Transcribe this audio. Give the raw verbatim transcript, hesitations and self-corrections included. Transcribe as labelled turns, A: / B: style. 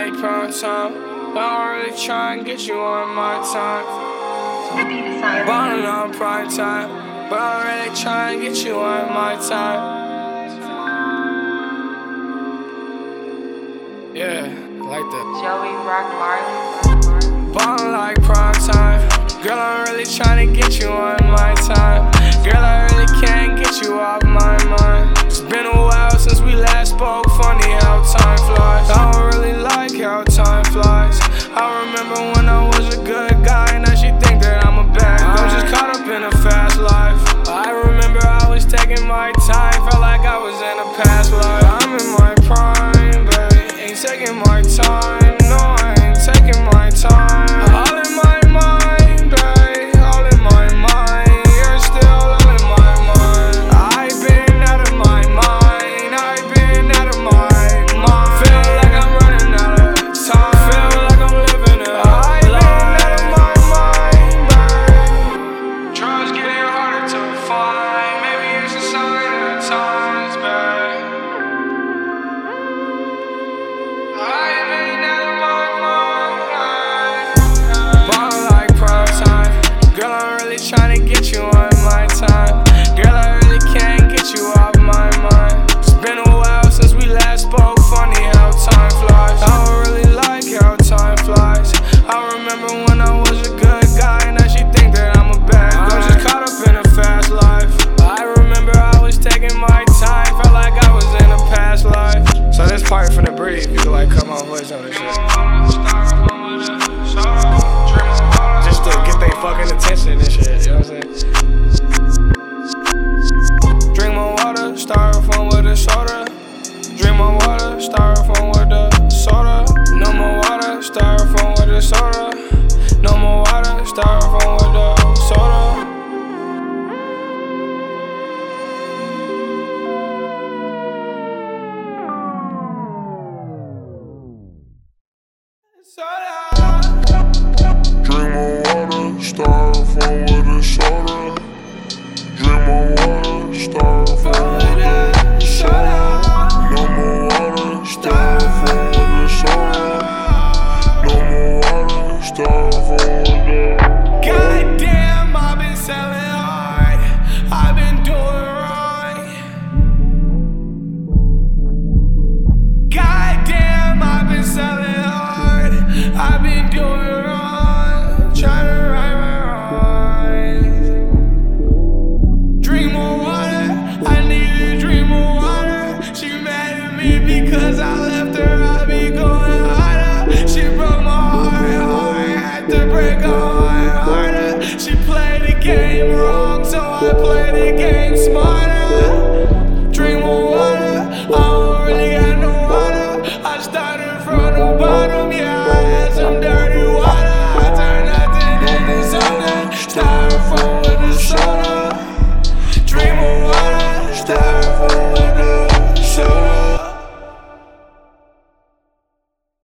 A: like prime time, but I don't really try and get you on my time. Ballin' on prime time, but I don't really try and get you on my time. Yeah, like that.
B: Joey Rock Marley.
A: Ballin' like prime time, girl, I'm really trying to get you on my time. Girl, I really can't get you off my mind. It's been a while since we last spoke, funny how time flies. I don't really like how time flies. I remember when I was a good guy, now she think that I'm a bad guy. I'm just caught up in a fast life. I remember I was taking my time, felt like I was in a past life. I'm in my prime, baby, ain't taking my time. No, I ain't taking my time. All in my mind, babe, all in my mind. You're still all in my mind. I've been out of my mind, I've been out of my mind. Feel like I'm running out of time, feel like I'm living a I've been out of my mind, babe. Drugs getting harder to find, maybe it's a sign of the times, babe. I've been out of my mind. Ballin' like prime time, girl, I'm really trying to get you on my time. Girl, I really can't get you off my mind. It's been a while since we last spoke, funny how time flies. I don't really like how time flies. I remember when I was a good guy, now she think that I'm a bad guy. I'm just caught up in a fast life. I remember I was taking my time, felt like I was in a past life. So this part for the breathe, you can like cut my voice on this shit. Just to get they fucking attention and shit, you know what I'm saying? Drink my water, styrofoam with a soda. Drink my water, styrofoam with a soda. No more water, styrofoam with a soda. No more water, styrofoam